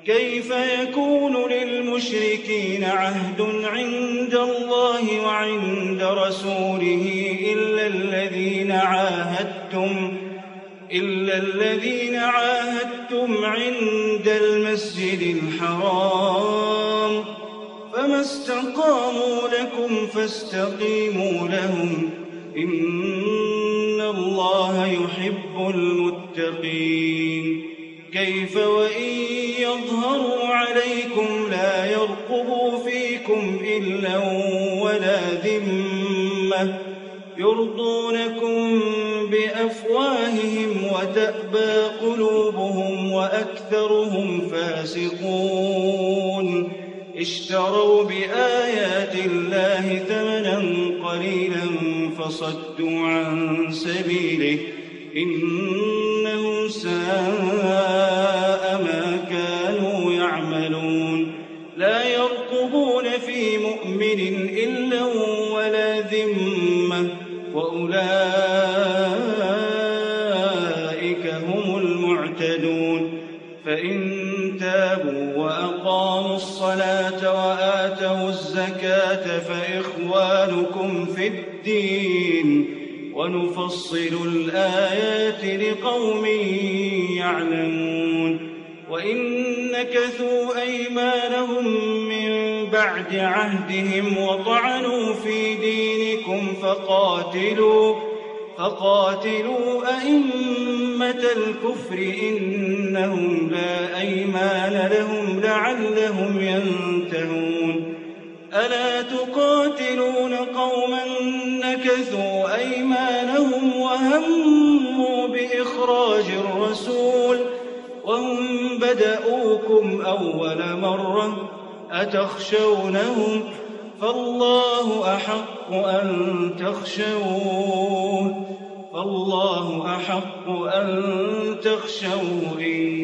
كيف يكون للمشركين عهد عند الله وعند رسوله إلا الذين عاهدتم عند المسجد الحرام فما استقاموا لكم فاستقيموا لهم إن الله يحب المتقين كيف وإن يظهروا عليكم لا يرقبوا فيكم إلا ولا ذمة يرضونكم بأفواههم وتأبى قلوبهم وأكثرهم فاسقون اشتروا بآيات الله ثمنا قليلا فصدوا عن سبيله إنهم ساء ما كانوا يعملون لا يرقبون في مؤمن إلا ولا ذمة وأولئك هم المعتدون فإن تابوا وأقاموا الصلاة وآتوا الزكاة فإخوانكم في الدين ونفصل الآيات لقوم يعلمون وإن نكثوا أيمانهم من بعد عهدهم وطعنوا في دينكم فقاتلوا أئمة الكفر إنهم لا أيمان لهم لعلهم ينتهون ألا تقاتلون قوما نكثوا أيمانهم وهموا بإخراج الرسول وهم بدأوكم أول مرة أتخشونهم فالله أحق أن تخشوه إن